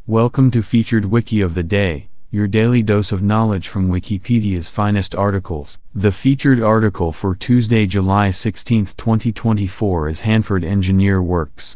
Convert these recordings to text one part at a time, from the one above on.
Welcome to Featured Wiki of the Day, your daily dose of knowledge from Wikipedia's finest articles. The featured article for Tuesday, July 16, 2024 is Hanford Engineer Works.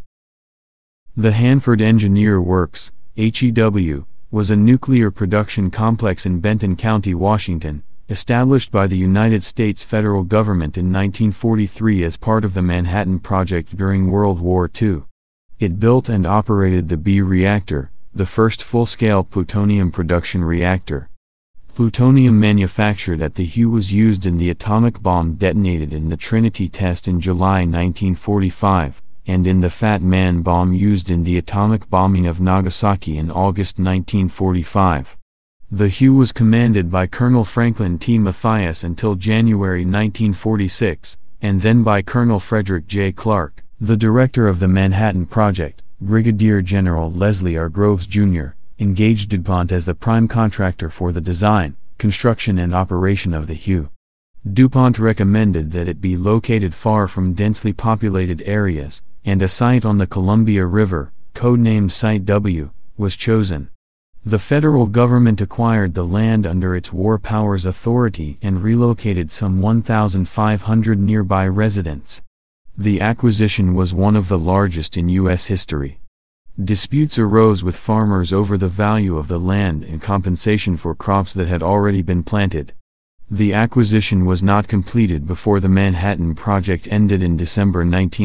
The Hanford Engineer Works, HEW, was a nuclear production complex in Benton County, Washington, established by the United States federal government in 1943 as part of the Manhattan Project during World War II. It built and operated the B reactor, the first full-scale plutonium production reactor. Plutonium manufactured at the HEW was used in the atomic bomb detonated in the Trinity test in July 1945, and in the Fat Man bomb used in the atomic bombing of Nagasaki in August 1945. The HEW was commanded by Colonel Franklin T. Mathias until January 1946, and then by Colonel Frederick J. Clark. The director of the Manhattan Project, Brigadier General Leslie R. Groves, Jr., engaged DuPont as the prime contractor for the design, construction and operation of the HEW. DuPont recommended that it be located far from densely populated areas, and a site on the Columbia River, codenamed Site W, was chosen. The federal government acquired the land under its War Powers Authority and relocated some 1,500 nearby residents. The acquisition was one of the largest in U.S. history. Disputes arose with farmers over the value of the land and compensation for crops that had already been planted. The acquisition was not completed before the Manhattan Project ended in December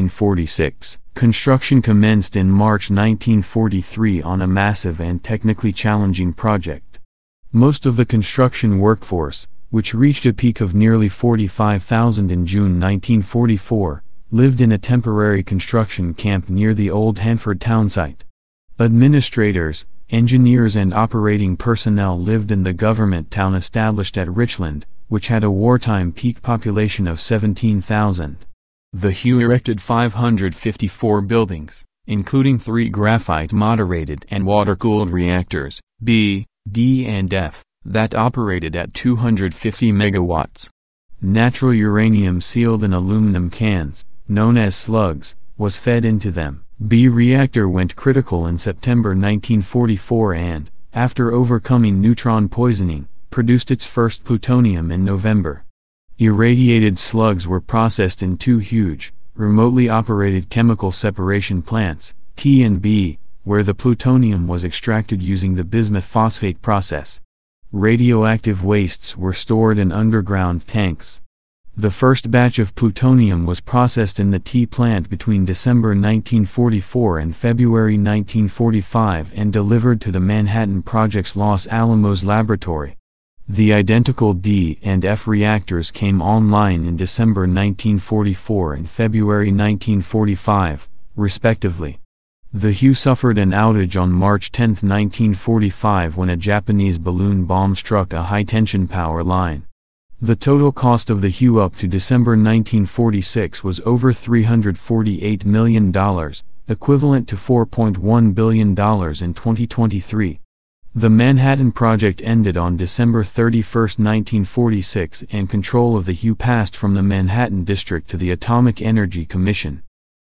1946. Construction commenced in March 1943 on a massive and technically challenging project. Most of the construction workforce, which reached a peak of nearly 45,000 in June 1944, lived in a temporary construction camp near the old Hanford town site. Administrators, engineers and operating personnel lived in the government town established at Richland, which had a wartime peak population of 17,000. The HEW erected 554 buildings, including 3 graphite-moderated and water-cooled reactors, B, D and F, that operated at 250 megawatts. Natural uranium sealed in aluminum cans, known as slugs, was fed into them. B reactor went critical in September 1944 and, after overcoming neutron poisoning, produced its first plutonium in November. Irradiated slugs were processed in 2 huge, remotely operated chemical separation plants, T and B, where the plutonium was extracted using the bismuth phosphate process. Radioactive wastes were stored in underground tanks. The first batch of plutonium was processed in the T plant between December 1944 and February 1945 and delivered to the Manhattan Project's Los Alamos laboratory. The identical D and F reactors came online in December 1944 and February 1945, respectively. The HEW suffered an outage on March 10, 1945 when a Japanese balloon bomb struck a high-tension power line. The total cost of the HEW up to December 1946 was over $348 million, equivalent to $4.1 billion in 2023. The Manhattan Project ended on December 31, 1946, and control of the HEW passed from the Manhattan District to the Atomic Energy Commission.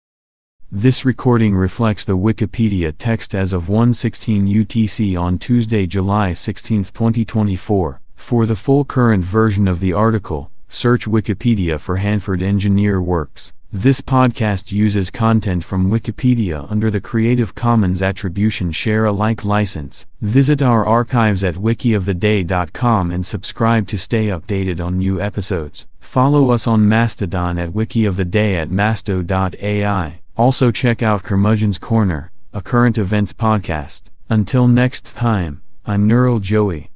This recording reflects the Wikipedia text as of 1:16 UTC on Tuesday, July 16, 2024. For the full current version of the article, search Wikipedia for Hanford Engineer Works. This podcast uses content from Wikipedia under the Creative Commons Attribution Share Alike license. Visit our archives at wikioftheday.com and subscribe to stay updated on new episodes. Follow us on Mastodon at wikioftheday at masto.ai. Also check out Curmudgeon's Corner, a current events podcast. Until next time, I'm Neural Joey.